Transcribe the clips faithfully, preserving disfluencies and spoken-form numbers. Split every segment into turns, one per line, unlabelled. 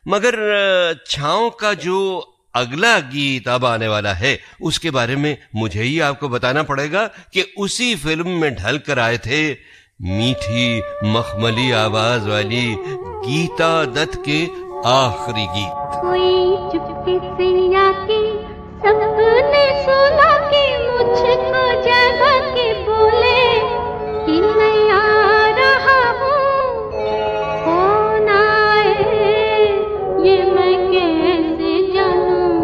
मगर छाँव का जो अगला गीत अब आने वाला है उसके बारे में मुझे ही आपको बताना पड़ेगा कि उसी फिल्म में ढल कर आए थे मीठी मखमली आवाज वाली गीता दत्त के आखिरी गीत।
कोई चुपके से आके सबने सुना के मुझको जगा के बोले कि मैं आ रहा हूँ, कौन आए ये मैं कैसे जानूं।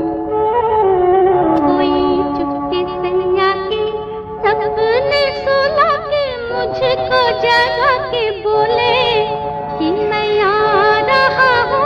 कोई चुपके से आके सबने सुना के मुझको जगा के बोले कि मैं आ रहा हूँ,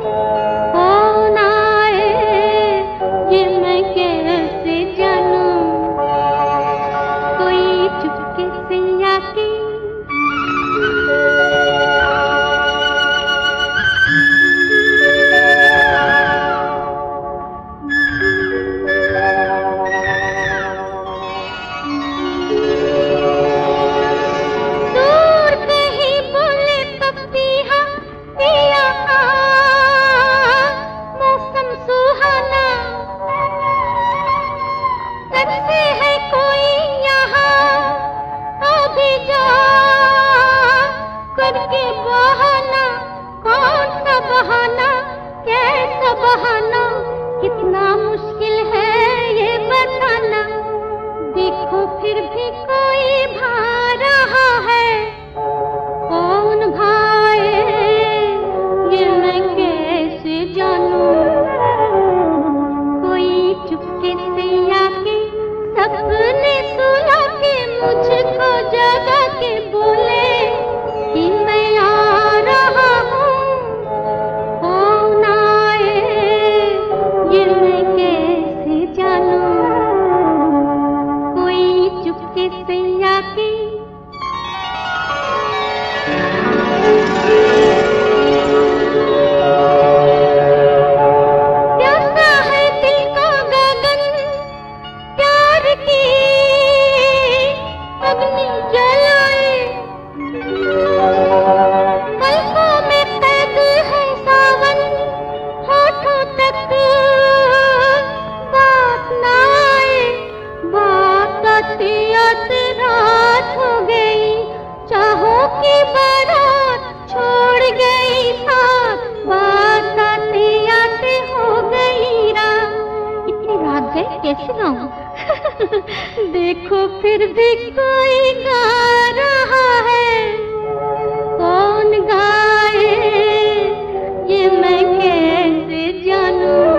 देखो फिर भी कोई गा रहा है, कौन गाए ये मैं कैसे जानूं।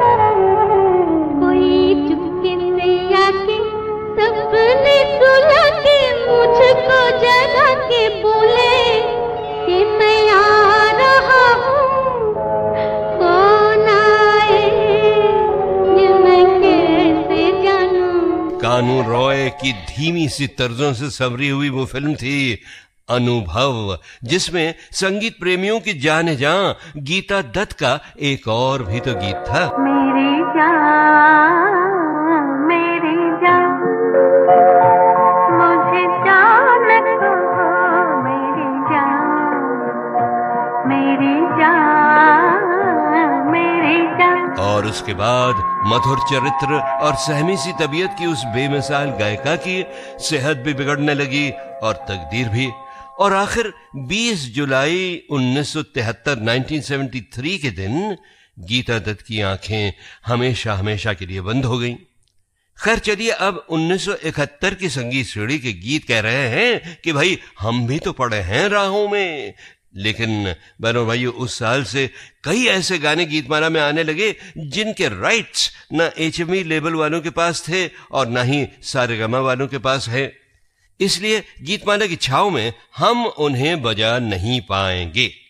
कोई चुपके से आके सबने सुला के मुझको जगा के बोले कि मैं आ रहा हूँ, कौन आए ये मैं कैसे जानूं।
कानू रॉय की धीमी सी तर्जों से संवरी हुई वो फिल्म थी अनुभव, जिसमें संगीत प्रेमियों की जाने जां गीता दत्त का एक और भी तो गीत था।
मेरी जान मेरी जान मुझे जान कहो, मेरी जान मेरी जान मेरी जान।
और उसके बाद मधुर चरित्र और सहमी सी तबीयत की उस बेमिसाल गायिका की सेहत भी बिगड़ने लगी और तकदीर भी, और आखिर बीस जुलाई उन्नीस सौ तिहत्तर उन्नीस सौ तिहत्तर के दिन गीता दत्त की आंखें हमेशा हमेशा के लिए बंद हो गईं। खैर चलिए, अब उन्नीस सौ इकहत्तर की संगीत सीढ़ी के गीत कह रहे हैं कि भाई हम भी तो पड़े हैं राहों में, लेकिन बहनों भाइयों उस साल से कई ऐसे गाने गीतमाला में आने लगे जिनके राइट्स न एचएमवी लेबल वालों के पास थे और न ही सारेगामा वालों के पास है, इसलिए गीतमाला की छाव में हम उन्हें बजा नहीं पाएंगे।